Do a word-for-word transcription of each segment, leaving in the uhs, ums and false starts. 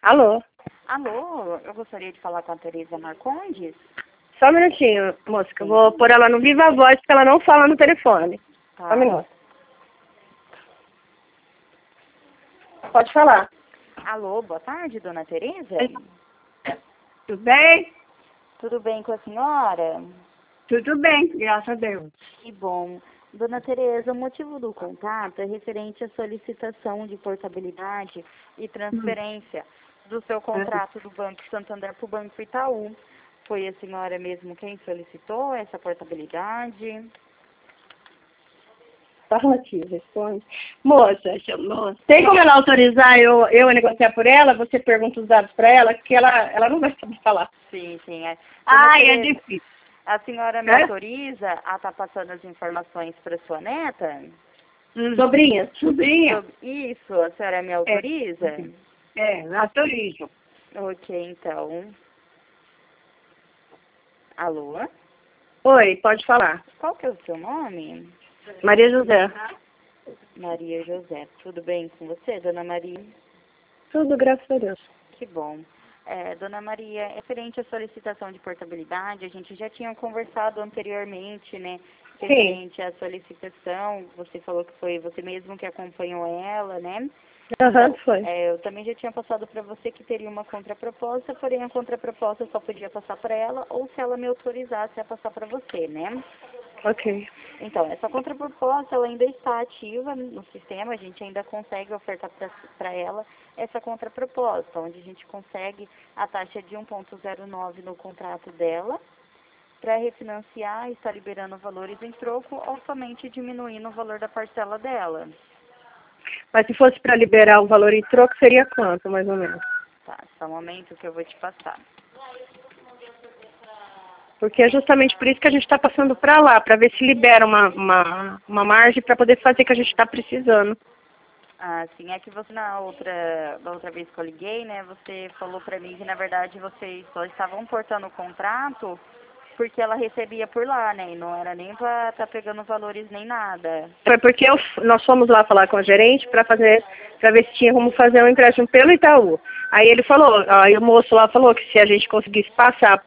Alô? Alô, eu gostaria de falar com a Tereza Marcondes. Só um minutinho, moça, que eu vou pôr ela no viva voz, porque ela não fala no telefone. Tá. Só um minuto. Pode falar. Alô, boa tarde, dona Tereza. Tudo bem? Tudo bem com a senhora? Tudo bem, graças a Deus. Que bom. Dona Tereza, o motivo do contato é referente à solicitação de portabilidade e transferência do seu contrato do Banco Santander para o Banco Itaú. Foi a senhora mesmo quem solicitou essa portabilidade? Fala aqui, responde. Moça, moça, tem como ela autorizar eu, eu a negociar por ela? Você pergunta os dados para ela, que ela, ela não vai saber falar. Sim, sim. É. Ai, é Tereza, difícil. a senhora me É? autoriza a estar passando as informações para sua neta? Hum. Sobrinha? Sobrinha. Sobre isso, a senhora me autoriza? É, autorizo. Ok, então. Alô? Oi, pode falar. Qual que é o seu nome? Maria José. Maria José. Tudo bem com você, dona Maria? Tudo, graças a Deus. Que bom. É, dona Maria, referente à solicitação de portabilidade, a gente já tinha conversado anteriormente, né? Referente à solicitação, você falou que foi você mesmo que acompanhou ela, né? Aham, Então, foi. é, eu também já tinha passado para você que teria uma contraproposta, porém a contraproposta só podia passar para ela ou se ela me autorizasse a passar para você, né? Ok. Então, essa contraproposta ela ainda está ativa no sistema, a gente ainda consegue ofertar para ela essa contraproposta, onde a gente consegue a taxa de um vírgula zero nove no contrato dela, para refinanciar e estar liberando valores em troco ou somente diminuindo o valor da parcela dela. Mas se fosse para liberar o valor em troco, seria quanto, mais ou menos? Tá, só um momento que eu vou te passar. Porque é justamente por isso que a gente está passando para lá, para ver se libera uma, uma, uma margem para poder fazer o que a gente está precisando. Ah, sim, é que você na outra, da outra vez que eu liguei, né, você falou pra mim que na verdade vocês só estavam portando o contrato porque ela recebia por lá, né, e não era nem pra estar tá pegando valores nem nada. Foi porque eu, nós fomos lá falar com o gerente para fazer, para ver se tinha como fazer um empréstimo pelo Itaú. Aí ele falou, aí o moço lá falou que se a gente conseguisse passar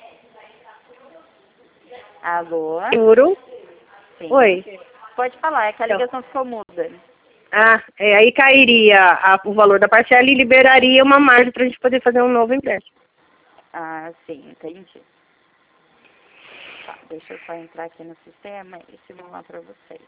Alô? seguro. Sim. Oi. Pode falar, é que a Então, ligação ficou muda. ah, é, aí cairia a, o valor da parcela e liberaria uma margem para a gente poder fazer um novo empréstimo. Ah, sim, entendi. Tá, deixa eu só entrar aqui no sistema e simular pra vocês.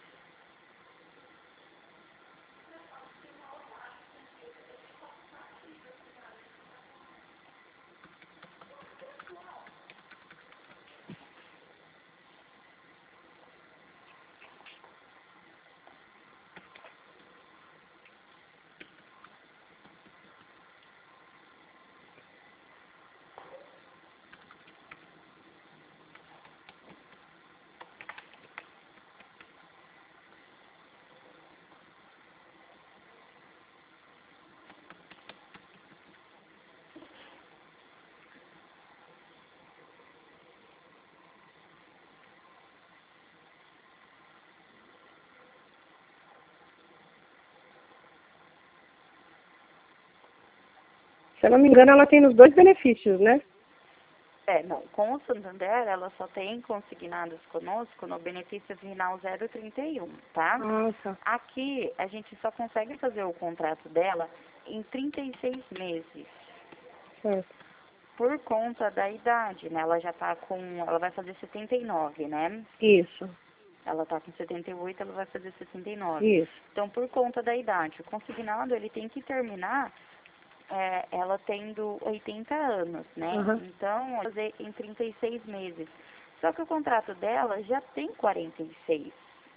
Se eu não me engano, ela tem os dois benefícios, né? É, não, com o Santander, ela só tem consignados conosco no benefício final zero trinta e um, tá? Ah, tá. Aqui, a gente só consegue fazer o contrato dela em trinta e seis meses, Certo. por conta da idade, né? Ela já tá com, ela vai fazer setenta e nove, né? Isso, Ela tá com setenta e oito, ela vai fazer sessenta e nove. isso. Então, por conta da idade, o consignado, ele tem que terminar é, ela tendo oitenta anos, né? Uhum. Então, fazer em trinta e seis meses. Só que o contrato dela já tem quarenta e seis,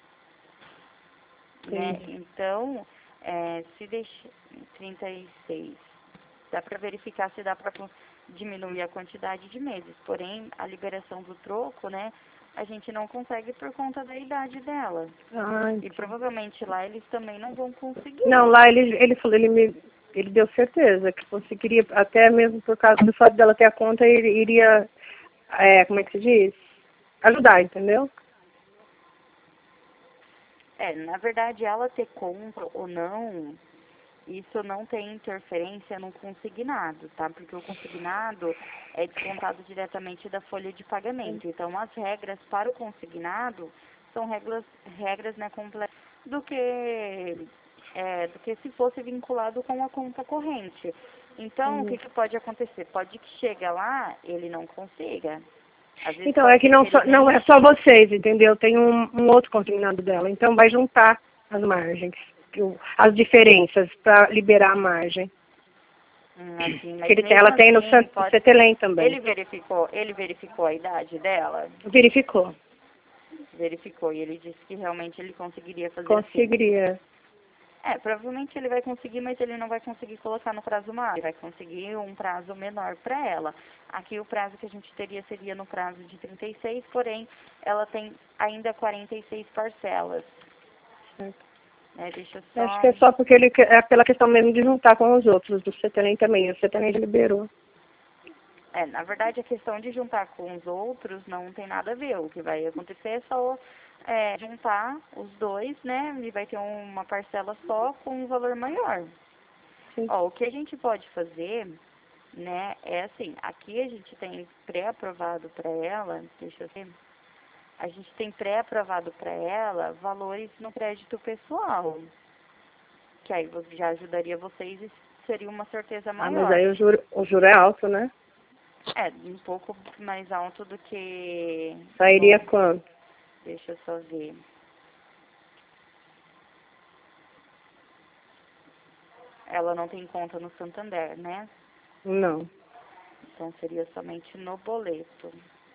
né? Entendi. Então, é, se deixar trinta e seis, dá para verificar se dá para diminuir a quantidade de meses. Porém, a liberação do troco, né? A gente não consegue por conta da idade dela. Ah, E entendi. provavelmente lá eles também não vão conseguir. Não, lá ele, ele falou, ele me, ele deu certeza que conseguiria, até mesmo por causa do fato dela ter a conta, ele iria, é, como é que se diz? Ajudar, entendeu? É, na verdade, ela ter conta ou não, isso não tem interferência no consignado, tá? Porque o consignado é descontado diretamente da folha de pagamento. Então, as regras para o consignado são regras, regras né, completas do que, é, do que se fosse vinculado com a conta corrente. Então, o que, que pode acontecer? Pode que chega lá, ele não consiga. Às vezes Então, pode é que ser não, ele só, nem... não é só vocês, entendeu? Tem um, um outro consignado dela. Então, vai juntar as margens, o- as diferenças para liberar a margem. Hum, assim, mas Que ele, tem- mesmo ela tem no assim, San- pode... Cetelém também. Ele verificou, ele verificou a idade dela? Verificou. Verificou, e ele disse que realmente ele conseguiria fazer assim. Conseguiria. É, provavelmente ele vai conseguir, mas ele não vai conseguir colocar no prazo maior. Ele vai conseguir um prazo menor para ela. Aqui o prazo que a gente teria seria no prazo de trinta e seis, porém ela tem ainda quarenta e seis parcelas. Certo. Né? Deixa eu só... Acho que é só porque ele quer- é pela questão mesmo de juntar com os outros, do Cetelém também. O Cetelém já liberou. É, na verdade, a questão de juntar com os outros não tem nada a ver. O que vai acontecer é só é, juntar os dois, né? E vai ter uma parcela só com um valor maior. Sim. Ó, o que a gente pode fazer, né, é assim, aqui a gente tem pré-aprovado para ela, deixa eu ver, a gente tem pré-aprovado para ela valores no crédito pessoal, que aí já ajudaria vocês e seria uma certeza Ah, maior. mas aí o juro, o juro é alto, né? É, um pouco mais alto do que... Sairia no- quanto? Deixa eu só ver. Ela não tem conta no Santander, né? Não. Então seria somente no boleto.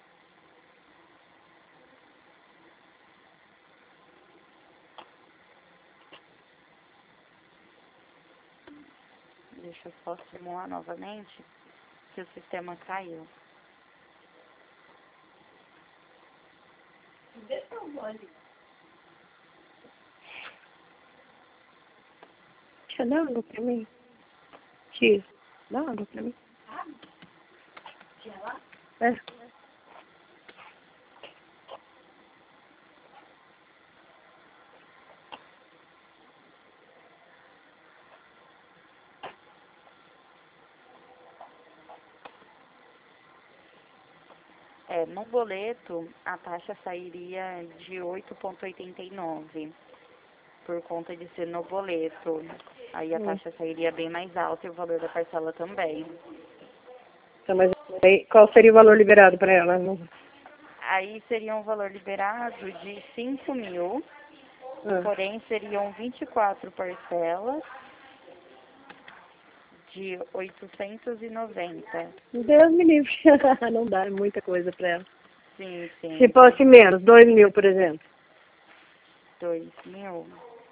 Deixa eu só simular novamente, que o sistema caiu. Tia, dá água pra mim. Tia, dá água pra mim. É. É, no boleto, a taxa sairia de oito vírgula oitenta e nove, por conta de ser no boleto. Aí a Hum. taxa sairia bem mais alta e o valor da parcela também. Então, mas aí, qual seria o valor liberado para ela? Não- Aí seria um valor liberado de cinco mil, Ah. porém seriam vinte e quatro parcelas de oitocentos e noventa. Deus me livre. Não dá, é muita coisa para ela. Sim, sim. Se fosse menos, dois mil, por exemplo. Dois mil.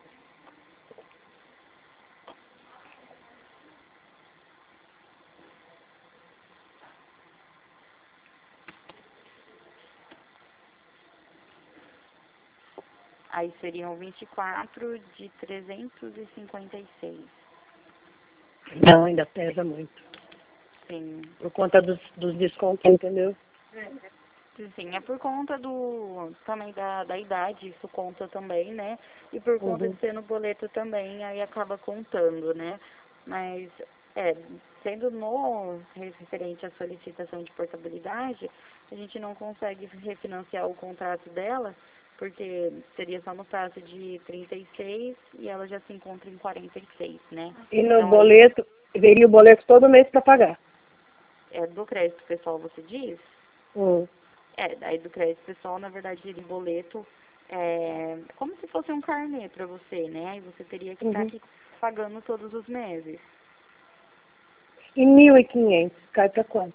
Aí seriam vinte e quatro de trezentos e cinquenta e seis. Não, ainda pesa muito. Sim. Por conta dos, dos descontos, entendeu? Sim, é por conta do também da, da idade, isso conta também, né? E por conta Uhum. de ser no boleto também, aí acaba contando, né? Mas, é, sendo no referente à solicitação de portabilidade, a gente não consegue refinanciar o contrato dela, porque seria só no prazo de trinta e seis e ela já se encontra em quarenta e seis, né? E no Então, boleto, veria o boleto todo mês para pagar. aí, é, do crédito pessoal, você diz? Hum. É, daí do crédito pessoal, na verdade, ele boleto é como se fosse um carnê para você, né? E você teria que estar Uhum. aqui pagando todos os meses. E mil e quinhentos, cai para quanto?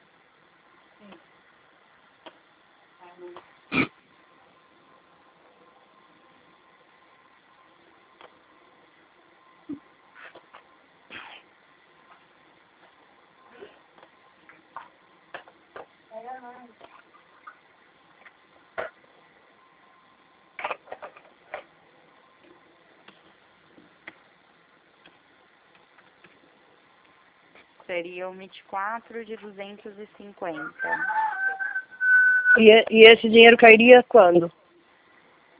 Seriam vinte e quatro de duzentos e cinquenta. E, e esse dinheiro cairia quando?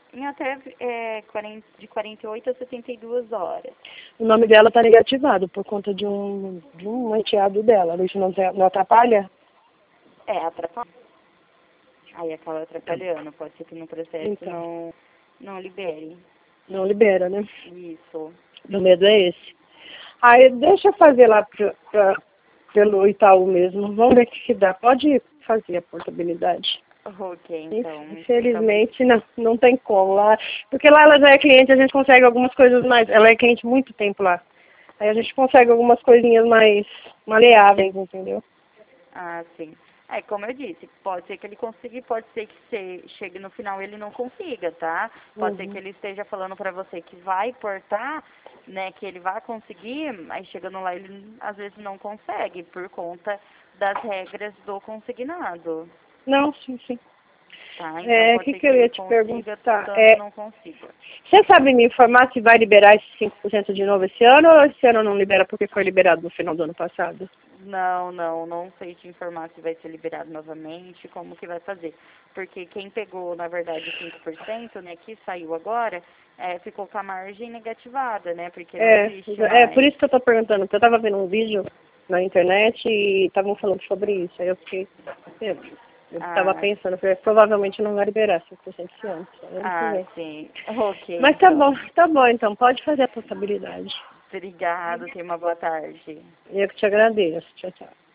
Em até é, quarenta, de quarenta e oito a setenta e duas horas. O nome dela está negativado por conta de um, de um enteado dela. Isso não, não atrapalha? É, atrapalha. Aí acaba atrapalhando. Pode ser que no processo Então. não, não libere. Não libera, né? Isso. O medo é esse. Aí deixa eu fazer lá pra, pra, pelo Itaú mesmo. Vamos ver o que, que dá. Pode fazer a portabilidade. Ok, então. Infelizmente, não, não tem como lá. Porque lá ela já é cliente, a gente consegue algumas coisas mais. Ela é cliente muito tempo lá. Aí a gente consegue algumas coisinhas mais maleáveis, entendeu? Ah, sim. É, como eu disse, pode ser que ele consiga, pode ser que você chegue no final e ele não consiga, tá? Pode Uhum. ser que ele esteja falando pra você que vai portar, né, que ele vai conseguir, aí chegando lá ele às vezes não consegue, por conta das regras do consignado, Não, sim, sim. tá? Então É, o pode que, ser que que eu ele ia te consiga, perguntar? tanto É, não consiga. você sabe me informar se vai liberar esses cinco por cento de novo esse ano ou esse ano não libera porque foi liberado no final do ano passado? Não, não, não sei te informar se vai ser liberado novamente, como que vai fazer. Porque quem pegou, na verdade, cinco por cento, né, que saiu agora, é, ficou com a margem negativada, né, porque não É, existe é por mais. isso que eu tô perguntando, porque eu tava vendo um vídeo na internet e estavam falando sobre isso. Aí eu fiquei, eu, eu tava Ah, pensando, falei, provavelmente não vai liberar cinco por cento esse ano, só ano que ah, vem. sim. Ok, Mas tá então. bom, tá bom então, pode fazer a portabilidade. Obrigado, tenha uma boa tarde. Eu que te agradeço. Tchau, tchau.